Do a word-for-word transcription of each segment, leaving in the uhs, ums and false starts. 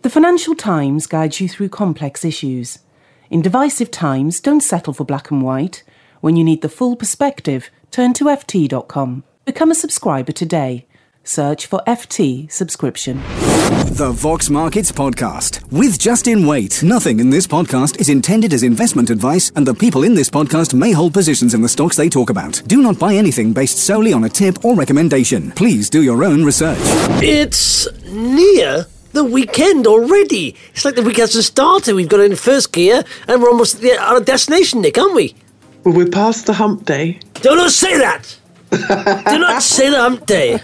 The Financial Times guides you through complex issues. In divisive times, don't settle for black and white. When you need the full perspective, turn to F T dot com. Become a subscriber today. Search for F T subscription. The Vox Markets Podcast with Justin Waite. Nothing in this podcast is intended as investment advice, and the people in this podcast may hold positions in the stocks they talk about. Do not buy anything based solely on a tip or recommendation. Please do your own research. It's near the weekend already. It's like the week hasn't started. We've got in first gear and we're almost at our destination, Nick, aren't we? Well, we're past the hump day. Do not say that! Do not say the hump day.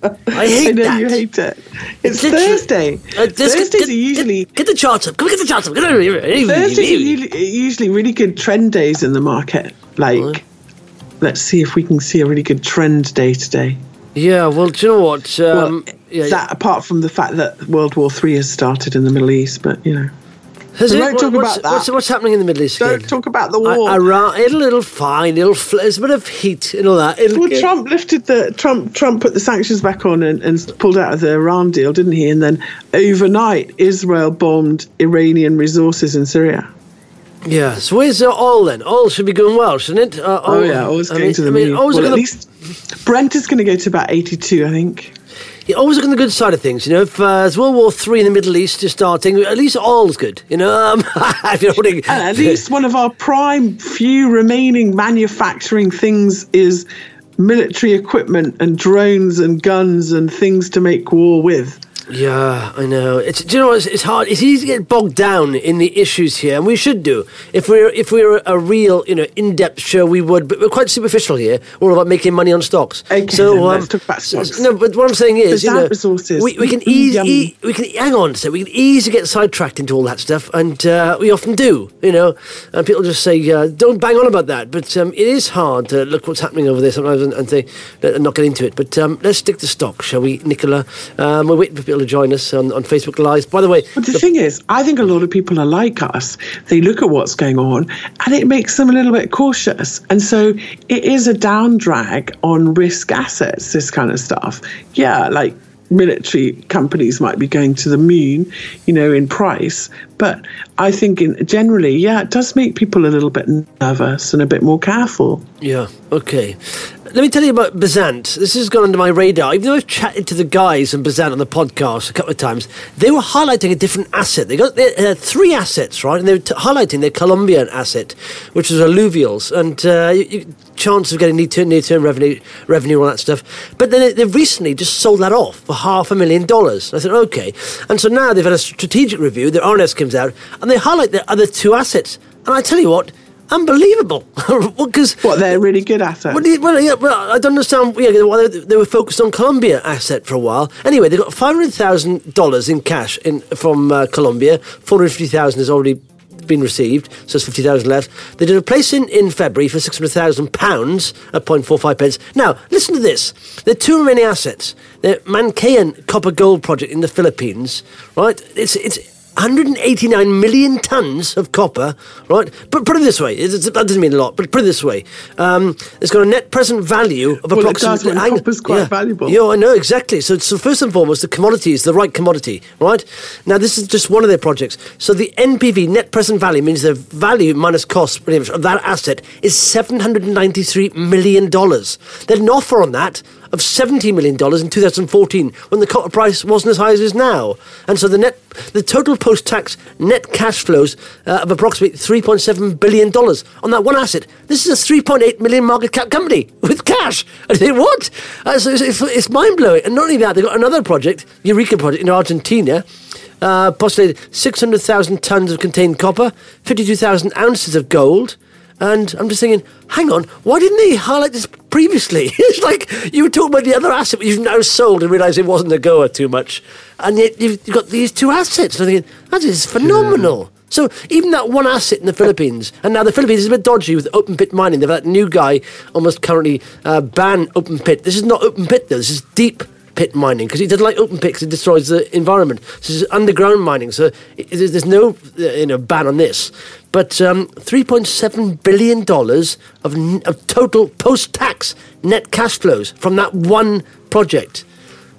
I hate I know that. You hate it. It's, It's Thursday. Uh, just Thursdays get, are usually... Get, get the charts up. Come on, get the charts up. Thursdays are usually, usually really good trend days in the market. Like, What? let's see if we can see a really good trend day today. Yeah, well, do you know what? Um, well, yeah, that apart from the fact that World War Three has started in the Middle East, but, you know... Has we it? won't What- talk what's, about that. What's, what's happening in the Middle East? Don't again? talk about the I, war. I, ra- it'll, it'll fine. It'll fl- there's a bit of heat and all that. It'll Well, get- Trump lifted the Trump Trump put the sanctions back on and, and pulled out of the Iran deal, didn't he? And then overnight, Israel bombed Iranian resources in Syria. Yeah, so where's uh, oil then? Oil should be going well, shouldn't it? Uh, Oh, oil- yeah, always I going mean, to the I mean, moon. always Well, look at at least Brent is going to go to about eighty-two, I think. the, yeah, always look on the good side of things. You know, if uh, there's World War Three in the Middle East is starting, at least oil's good. You know, um, if you're holding, And at least one of our prime few remaining manufacturing things is military equipment and drones and guns and things to make war with. Yeah, I know. It's do you know what, it's, it's hard. It's easy to get bogged down in the issues here, and we should do. If we're if we're a real, you know, in-depth show, we would. But we're quite superficial here. All about making money on stocks. Okay, so then, um, let's talk about so- stocks. no, but what I'm saying is, you Bizarre know, resources. we, we can Mm, easy yummy. e- we can hang on. So we can easily get sidetracked into all that stuff, and uh, we often do. You know, and people just say, uh, "Don't bang on about that." But um, it is hard to look what's happening over there sometimes and, and say, and not get into it. But um, let's stick to stock, shall we, Nicola? Um, we're waiting for people to join us on, on Facebook Live. By the way, But the, thing is, I think a lot of people are like us. They look at what's going on and it makes them a little bit cautious. And so it is a down drag on risk assets, this kind of stuff. Yeah, like military companies might be going to the moon, you know, in price. But I think in, generally, yeah, it does make people a little bit nervous and a bit more careful. yeah, okay. Let me tell you about Bezant. This has gone under my radar. Even though I've chatted to the guys on Bezant on the podcast a couple of times, they were highlighting a different asset. They got they had three assets, right? And they were t- highlighting their Colombian asset, which was alluvials, and uh, you, you, chance of getting near-term, near-term revenue, revenue, all that stuff. But then they, they've recently just sold that off for half a million dollars. I said, okay. And so now they've had a strategic review. Their R N S comes out, and they highlight their other two assets. And I tell you what, unbelievable. Because What, they're really good assets? well, yeah, well, yeah, well, I don't understand yeah, why they, they were focused on Colombia asset for a while. Anyway, they got five hundred thousand dollars in cash in from uh, Colombia. four hundred fifty thousand dollars has already been received, so there's fifty thousand dollars left. They did a placing in February for six hundred thousand pounds at zero point four five pence. Now, listen to this. There are two remaining assets. The Mancayan copper gold project in the Philippines, right? It's it's one hundred eighty-nine million tons of copper, right? But put it this way, it's, it's, that doesn't mean a lot, but put it this way. Um, it's got a net present value of Well, it does approximately... when hang- copper's quite valuable. Yeah, I know, exactly. So, so first and foremost, the commodity is the right commodity, right? Now, this is just one of their projects. So the N P V, net present value, means the value minus cost pretty much of that asset is seven hundred ninety-three million dollars. They had an offer on that of seventy million dollars in two thousand fourteen when the copper price wasn't as high as it is now. And so the net, the total post-tax net cash flows uh, of approximately three point seven billion dollars on that one asset. This is a three point eight million market cap company with cash. And they what? Uh, so it's, it's, it's mind-blowing. And not only that, they've got another project, Eureka project in Argentina, uh, postulated six hundred thousand tons of contained copper, fifty-two thousand ounces of gold. And I'm just thinking, hang on, why didn't they highlight this previously? It's like you were talking about the other asset, but you've now sold and realised it wasn't a goer too much. And yet you've got these two assets. And I'm thinking, that is phenomenal. Yeah. So even that one asset in the Philippines, and now the Philippines is a bit dodgy with open pit mining. They've had that new guy almost currently uh, ban open pit. This is not open pit though, this is deep pit mining, because he doesn't like open pit because it destroys the environment. This is underground mining, so it, it, there's no uh, you know ban on this. But um, three point seven billion dollars of, n- of total post-tax net cash flows from that one project.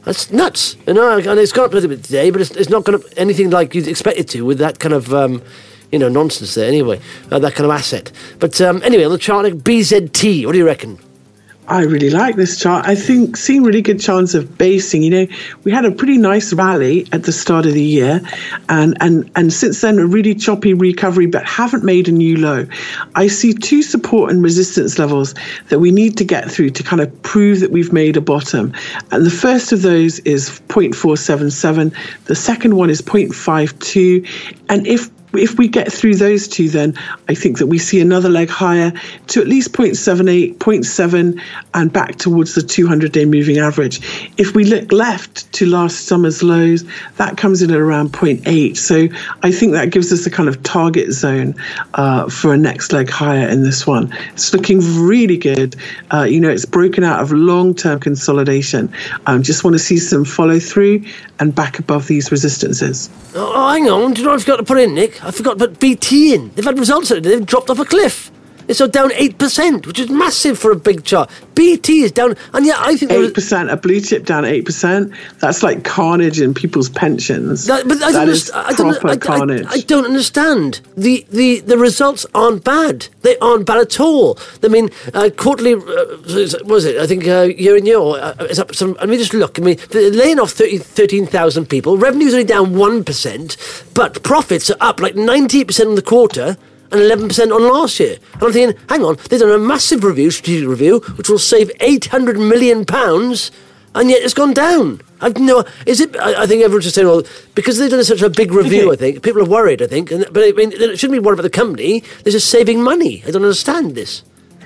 That's nuts. You know, and it's gone up a little bit today, but it's, it's not gone up anything like you'd expect it to with that kind of, um, you know, nonsense there anyway, uh, that kind of asset. But um, anyway, on the chart, like B Z T, what do you reckon? I really like this chart. I think seeing really good chance of basing. You know, we had a pretty nice rally at the start of the year, and and and since then a really choppy recovery, but haven't made a new low. I see two support and resistance levels that we need to get through to kind of prove that we've made a bottom. And the first of those is zero point four seven seven. The second one is zero point five two. And if If we get through those two, then I think that we see another leg higher to at least zero point seven eight, zero point seven, and back towards the two hundred day moving average. If we look left to last summer's lows, that comes in at around zero point eight. So I think that gives us a kind of target zone uh, for a next leg higher in this one. It's looking really good. Uh, you know, it's broken out of long-term consolidation. I um, just want to see some follow through and back above these resistances. Oh, hang on. Do you know what I forgot to put in, Nick? I forgot to put B T in. They've had results today. They've dropped off a cliff. It's so down eight percent, which is massive for a big chart. B T is down, and yeah, I think... eight percent, a blue chip down eight percent. That's like carnage in people's pensions. That, but I that don't is I proper don't, I, carnage. I, I don't understand. The, the, the results aren't bad. They aren't bad at all. I mean, uh, quarterly... Uh, what was it? I think uh, year on year uh, is up some... Let me just look. I mean, they're laying off thirteen thousand people. Revenue's only down one percent, but profits are up like ninety-eight percent on the quarter and eleven percent on last year. And I'm thinking, hang on, they've done a massive review, strategic review, which will save eight hundred million pounds, and yet it's gone down. I've no... Is it... I, I think everyone's just saying, well, because they've done such a big review, okay. I think, people are worried, I think. And, but I mean, they shouldn't be worried about the company. They're just saving money. I don't understand this.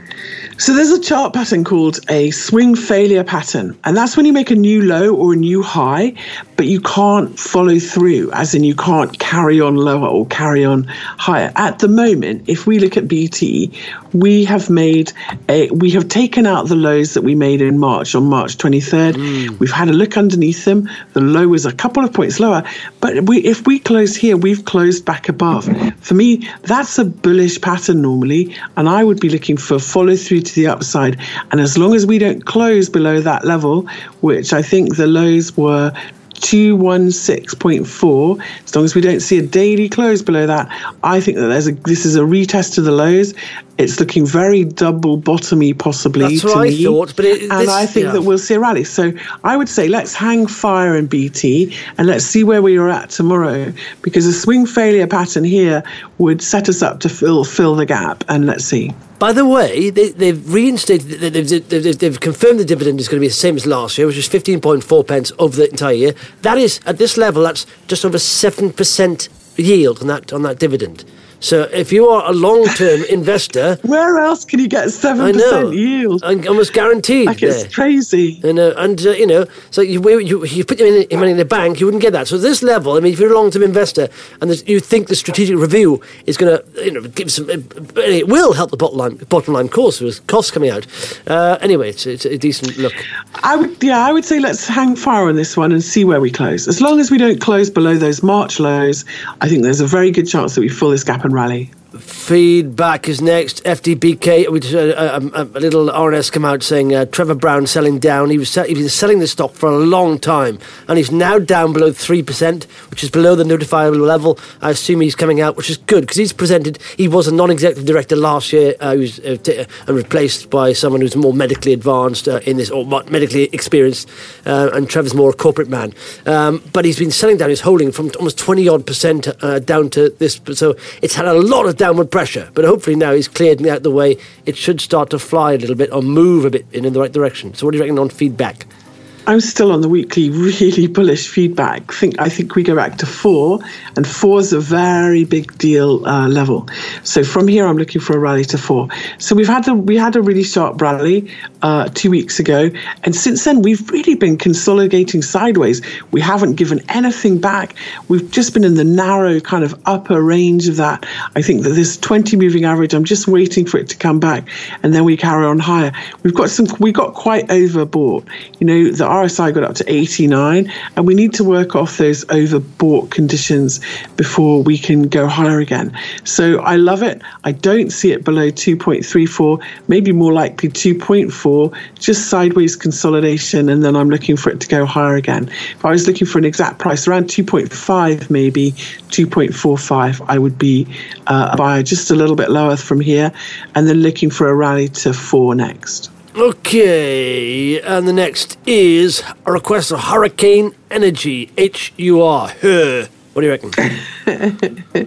So there's a chart pattern called a swing failure pattern, and that's when you make a new low or a new high, but you can't follow through, as in you can't carry on lower or carry on higher. At the moment, if we look at B T, we have made a, we have taken out the lows that we made in March, on March twenty-third. Mm. We've had a look underneath them. The low was a couple of points lower, but we, if we close here, we've closed back above. For me, that's a bullish pattern normally, and I would be looking for follow through to the upside. And as long as we don't close below that level, which I think the lows were two sixteen point four, as long as we don't see a daily close below that, I think that there's a this is a retest to the lows. It's looking very double bottomy possibly. That's to what me. I thought, but it, and this, I think yeah. that we'll see a rally. So I would say let's hang fire in B T and let's see where we are at tomorrow, because a swing failure pattern here would set us up to fill fill the gap, and let's see. By the way, they, they've reinstated, they've, they've, they've, they've confirmed the dividend is going to be the same as last year, which is fifteen point four pence over the entire year. That is, at this level, that's just over seven percent yield on that on that dividend. So if you are a long-term investor... Where else can you get seven percent yield? And almost guaranteed. Like, it's there. crazy. And, uh, and uh, you know, so you, you, you put your money in the bank, you wouldn't get that. So at this level, I mean, if you're a long-term investor and you think the strategic review is going to, you know, give some... It will help the bottom line, bottom line course with costs coming out. Uh, anyway, it's, it's a decent look. I would, yeah, I would say let's hang fire on this one and see where we close. As long as we don't close below those March lows, I think there's a very good chance that we fill this gap and rally. Feedback is next. F D B K, we just, uh, a, a, a little R N S come out saying uh, Trevor Brown selling down. He was sell- he's been selling the stock for a long time, and he's now down below three percent, which is below the notifiable level. I assume he's coming out, which is good, because he's presented, he was a non-executive director last year. Uh, he was uh, t- uh, replaced by someone who's more medically advanced uh, in this, or medically experienced, uh, and Trevor's more a corporate man. Um, but he's been selling down his holding from almost twenty odd percent uh, down to this, so it's had a lot of downward pressure, but hopefully now he's cleared out the way. It should start to fly a little bit or move a bit in, in the right direction. So what do you reckon on feedback? I'm still on the weekly really bullish feedback. Think I think we go back to four, and four is a very big deal uh, level. So from here, I'm looking for a rally to four. So we've had a we had a really sharp rally uh, two weeks ago, and since then we've really been consolidating sideways. We haven't given anything back. We've just been in the narrow kind of upper range of that. I think that this twenty moving average, I'm just waiting for it to come back, and then we carry on higher. We've got some we got quite overbought. You know, the R S I got up to eighty-nine, and we need to work off those overbought conditions before we can go higher again. So I love it. I don't see it below two point three four, maybe more likely two point four, just sideways consolidation, and then I'm looking for it to go higher again. If I was looking for an exact price, around two point five, maybe two point four five, I would be uh, a buyer just a little bit lower from here, and then looking for a rally to four next. Okay, and the next is a request for Hurricane Energy, H U R, H. What do you reckon?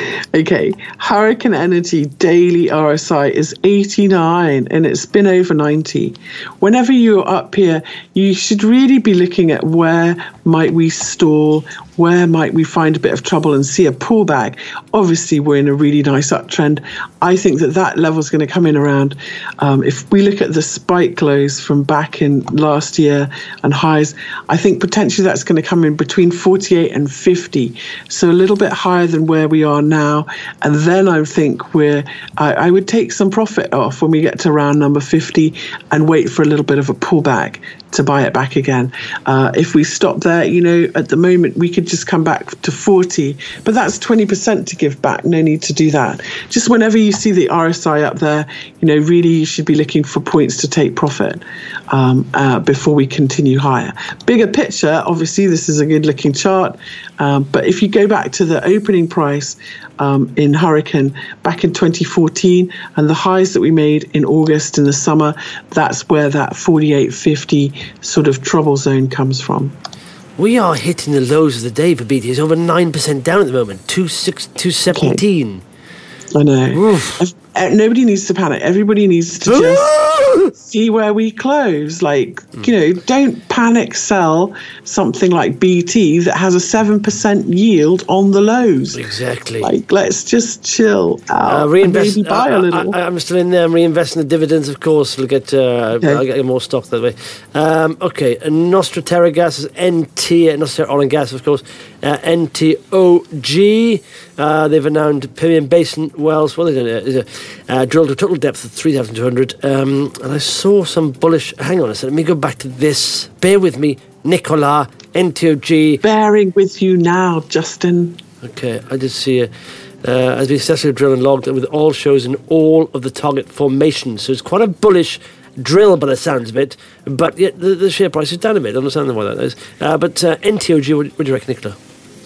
Okay, Hurricane Energy daily R S I is eighty-nine, and it's been over ninety. Whenever you're up here, you should really be looking at where might we stall, where might we find a bit of trouble and see a pullback. Obviously, we're in a really nice uptrend. I think that that level is going to come in around, um, if we look at the spike lows from back in last year and highs, I think potentially that's going to come in between forty-eight and fifty. So a little bit higher than where we are now. And then I think we're, I, I would take some profit off when we get to round number fifty and wait for a little bit of a pullback to buy it back again. Uh, if we stop there, you know, at the moment we could just come back to forty, but that's twenty percent to give back. No need to do that. Just whenever you see the R S I up there, you know, really you should be looking for points to take profit um, uh, before we continue higher. Bigger picture, obviously this is a good looking chart, um, but if you go back to the opening price um, in Hurricane back in twenty fourteen and the highs that we made in August in the summer, that's where that forty-eight fifty sort of trouble zone comes from. We are hitting the lows of the day for B T. It's over nine percent down at the moment, two six, two seventeen. Okay. I know. Nobody needs to panic. Everybody needs to just see where we close. Like, you know, don't panic sell something like B T that has a seven percent yield on the lows. Exactly. Like, let's just chill out uh, reinvest, and maybe buy uh, a little. I, I'm still in there. I'm reinvesting the dividends, of course. We'll get, uh, okay. I'll get more stock that way. Um, okay, Nostra Terra Gas is N T, Nostra Terra Oil and Gas, of course. Uh, N T O G. Uh, they've announced Permian Basin wells. Well, they're uh, uh, drilled to a total depth of three thousand two hundred. Um, and I saw some bullish. Hang on a second. Let me go back to this. Bear with me, Nicola. N T O G. Bearing with you now, Justin. Okay, I did see it. Uh, has been successfully drilled and logged with all shows in all of the target formations. So it's quite a bullish drill by the sounds of it. But yet the, the share price is down a bit. I don't understand why that is. Uh, but uh, N T O G, what, what do you reckon, Nicola?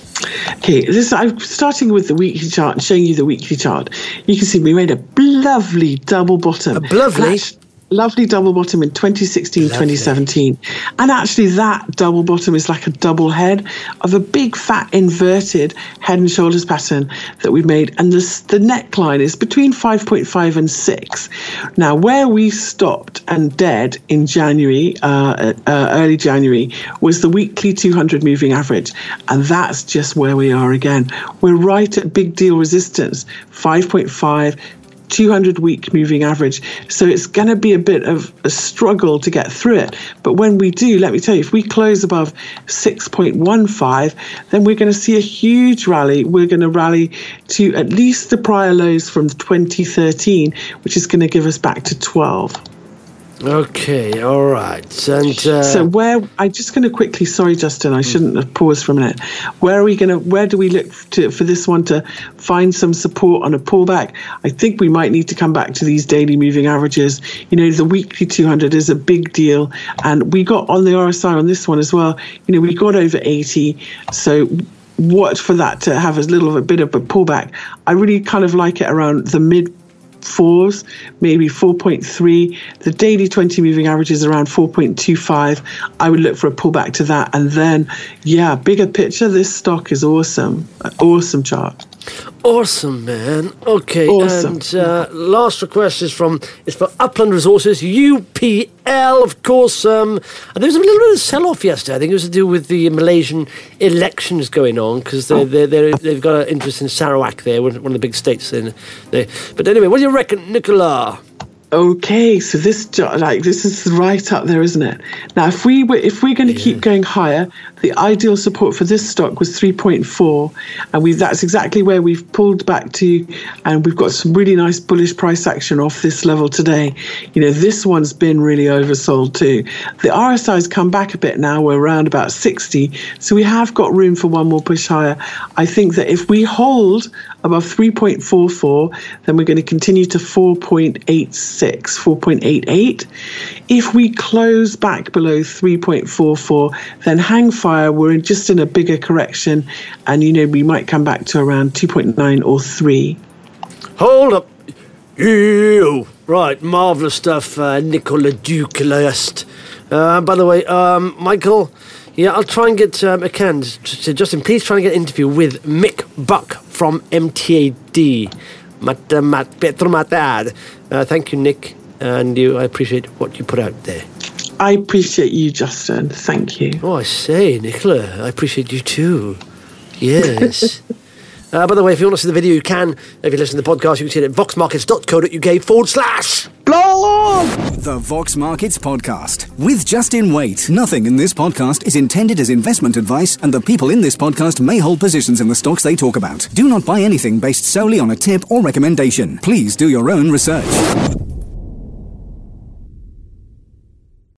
Okay, this I'm starting with the weekly chart and showing you the weekly chart. You can see we made a lovely double bottom. A lovely? Lovely double bottom in twenty sixteen, twenty seventeen. And actually that double bottom is like a double head of a big fat inverted head and shoulders pattern that we've made. And this, the neckline is between five point five and six. Now, where we stopped and dead in January, uh, uh, early January, was the weekly two hundred moving average. And that's just where we are again. We're right at big deal resistance, five point five, two hundred week moving average. So it's going to be a bit of a struggle to get through it. But when we do, let me tell you, if we close above six point one five, then we're going to see a huge rally. We're going to rally to at least the prior lows from twenty thirteen, which is going to give us back to twelve. Okay, all right. And uh, so where I'm just going to quickly, sorry, Justin, I shouldn't have paused for a minute. Where are we going to? Where do we look to for this one to find some support on a pullback? I think we might need to come back to these daily moving averages. You know, the weekly two hundred is a big deal, and we got on the R S I on this one as well. You know, we got over eighty. So what for that to have a little of a bit of a pullback? I really kind of like it around the mid fours, maybe four point three. The daily twenty moving average is around four point two five. I would look for a pullback to that. And then, yeah, bigger picture, this stock is awesome. Awesome chart. Awesome, man. Okay, awesome. And uh, last request is from it's for Upland Resources, U P L, of course. Um, there was a little bit of sell-off yesterday. I think it was to do with the Malaysian elections going on because they they they've got an interest in Sarawak there, one of the big states. In there. But anyway, what do you reckon, Nicola? Okay, so this jo- like this is right up there, isn't it? Now, if we were if we're going to yeah. keep going higher, the ideal support for this stock was three point four, and we that's exactly where we've pulled back to, and we've got some really nice bullish price action off this level today. You know, this one's been really oversold too. The R S I's come back a bit now. We're around about sixty, so we have got room for one more push higher. I think that if we hold above three point four four, then we're going to continue to four point eight six, four point eight eight. If we close back below three point four four, then hang fire. We're in just in a bigger correction, and you know we might come back to around two point nine or three. Hold up. Ew. Right, marvellous stuff, uh, Nicola Duke-Last. Uh, by the way, um, Michael, yeah, I'll try and get um, a can. So Justin, please try and get an interview with Mick Buck from M T A D. Mat, uh, mat, Petro Matad. Uh, thank you, Nick, and you. I appreciate what you put out there. I appreciate you, Justin. Thank you. Oh, I say, Nicola, I appreciate you too. Yes. uh, by the way, if you want to see the video, you can. If you listen to the podcast, you can see it at voxmarkets.co.uk forward slash blog. The Vox Markets Podcast with Justin Waite. Nothing in this podcast is intended as investment advice, and the people in this podcast may hold positions in the stocks they talk about. Do not buy anything based solely on a tip or recommendation. Please do your own research.